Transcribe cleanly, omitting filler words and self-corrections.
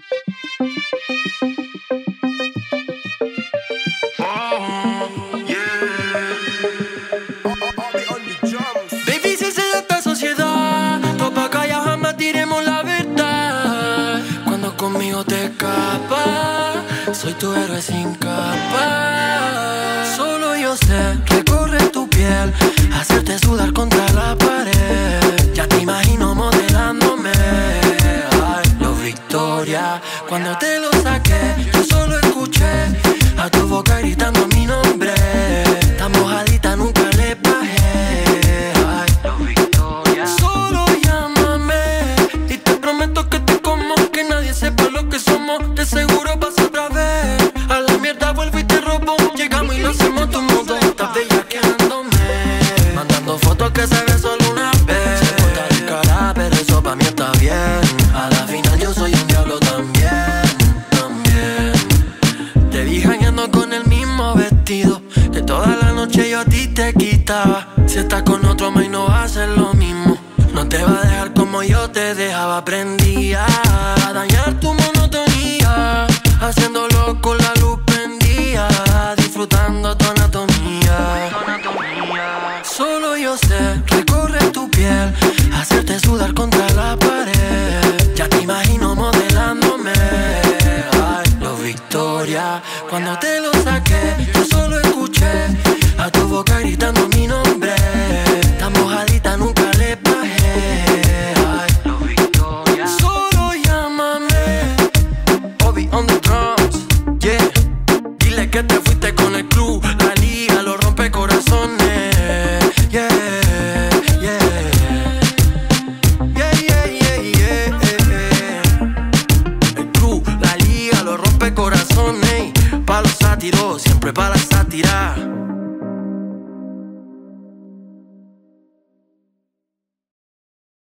Baby, si se da esta sociedad, topa calla jamás diremos la verdad. Cuando conmigo te escapas, soy tu héroe sin capa. Solo yo sé recorrer tu piel, hacerte sudar contra la pared. Ya te imagino modelándome. Ay, lo Victoria, cuando te lo saqué, yo solo escuché a tu boca gritando mi nombre. Tan mojadita, nunca le bajé. Ay, lo Victoria. Solo llámame y te prometo que te como, que nadie sepa lo que somos. De seguro pasa otra vez. A la mierda vuelvo y te robo. Llegamos y lo hacemos tu modo. Estás bellaqueándome, mandando fotos que se ve solo una vez. Se corta de cara, pero eso pa' mí está bien. A la final yo soy un diablo también, también. Te vi jangueando con el mismo vestido que toda la noche yo a ti te quitaba. Si estás con otro man no va a ser lo mismo. No te va a dejar como yo te dejaba. Prendía a dañar tu monotonía, haciéndolo con la luz prendida, disfrutando tu anatomía. Solo yo sé recorrer tu piel, hacerte sudar contra la pared. Ya te imagino modelándome. Ay, lo Victoria, cuando te lo saqué, yo solo escuché a tu boca gritando mi nombre. Tan mojadita, nunca le bajé. Ay, lo Victoria. Solo llámame. Obi on the drums, yeah. Dile que te fuiste con el club, la liga, los rompecorazones. Yeah, yeah. Yeah, yeah, yeah, yeah. El club, la liga, los rompecorazones. Pa' los sátiros, siempre pa' la sátira.